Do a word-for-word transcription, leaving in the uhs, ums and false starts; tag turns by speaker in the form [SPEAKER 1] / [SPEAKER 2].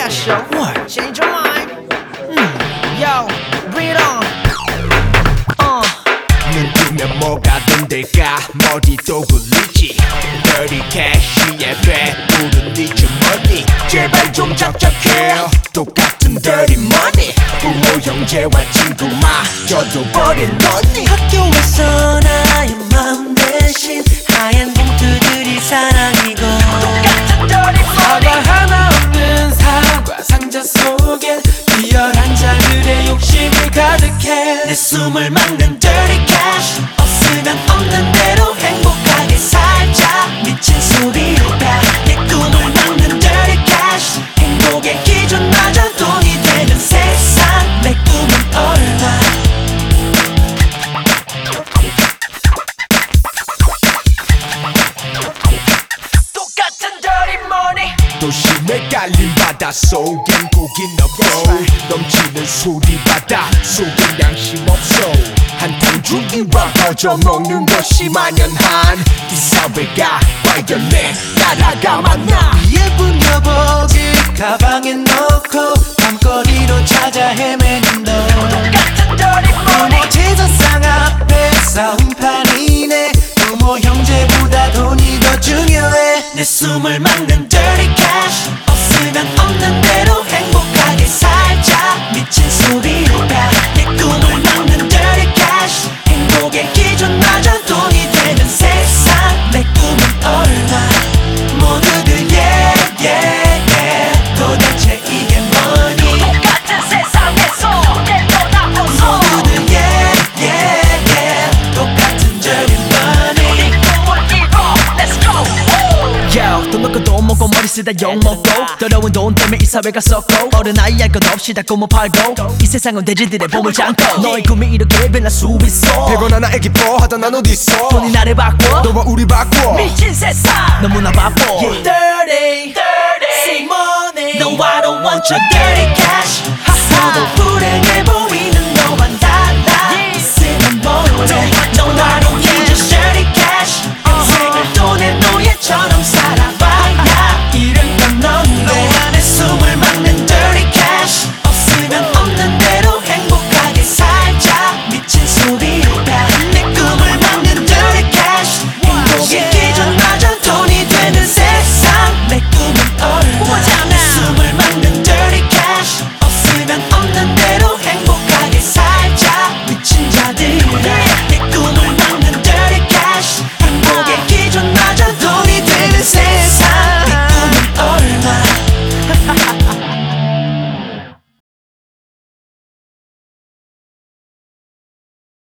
[SPEAKER 1] cash, yo.
[SPEAKER 2] What?
[SPEAKER 1] Change your mind. Mm. Yo, bring it on. Uh.
[SPEAKER 2] 눈 뜨면 뭐가든 될까 머리도 굴리지 Dirty cash에 배부른 네 주머니 제발 좀 작작해 똑같은 dirty money 부모 형제와 친구마저도 버린 너니
[SPEAKER 3] 학교에서 나의 마음 대신 하얀 봉투들이 사랑이고
[SPEAKER 1] 똑같은 dirty money.
[SPEAKER 3] 사과 하나 없는 사과 상자 속엔 비열한 자들의 욕심이 가득해 내 숨을 막는 dirty cash 없으면 없는 대로 행복하게 살자 미친 소리로다 내 꿈을 막는 dirty cash 행복의 기준마저 돈이 되는 세상 내 꿈은 얼마
[SPEAKER 1] 똑같은 dirty money.
[SPEAKER 2] 도심에 깔린 바다 속엔 고긴 없고 넘치는 소리 바다 속엔 양심 없어 한탕 주기와 거저 먹는 것이 만연한 이 사회가 과연 내 나라가 맞나
[SPEAKER 3] 예쁜 여복을 가방에 넣고 밤거리로 찾아 헤매는 너
[SPEAKER 1] 똑같은 dirty money.
[SPEAKER 3] 부모 제사상 앞에 싸움판이네 부모 형제보다 돈이 더 중요해 내 숨을 막는 dirty cash 없으면 없는 대로 행복하게 살자 미친 소리로다 내 꿈을 막는 dirty cash 행복의 기준마저 돈이 되는 세상 내 꿈은 얼마 모두들 yeah yeah yeah 도대체 이게 뭐니
[SPEAKER 1] 똑같은 세상에서 내 떠나고서
[SPEAKER 3] 모두들 yeah yeah yeah 똑같은 dirty money
[SPEAKER 1] 꿈을 이뤄. Let's go.
[SPEAKER 4] Yo, 돈 먹고 돈 먹고 머리 쓰다 욕먹고 더러운 돈 때문에 이 사회가 썩고 어른아이 할 것 없이 다 꼬모 팔고 이 세상은 돼지들의 보물 창고 너의 꿈이 이렇게 변할 수 있어
[SPEAKER 2] 백원 하나에 기뻐하던 난 어딨어
[SPEAKER 4] 돈이 나를 바꿔
[SPEAKER 2] 너와 우리 바꿔
[SPEAKER 4] 미친 세상 너무나 바빠
[SPEAKER 1] Dirty, dirty.
[SPEAKER 4] See money
[SPEAKER 3] No I don't want your dirty cash 사도 불행해 보이는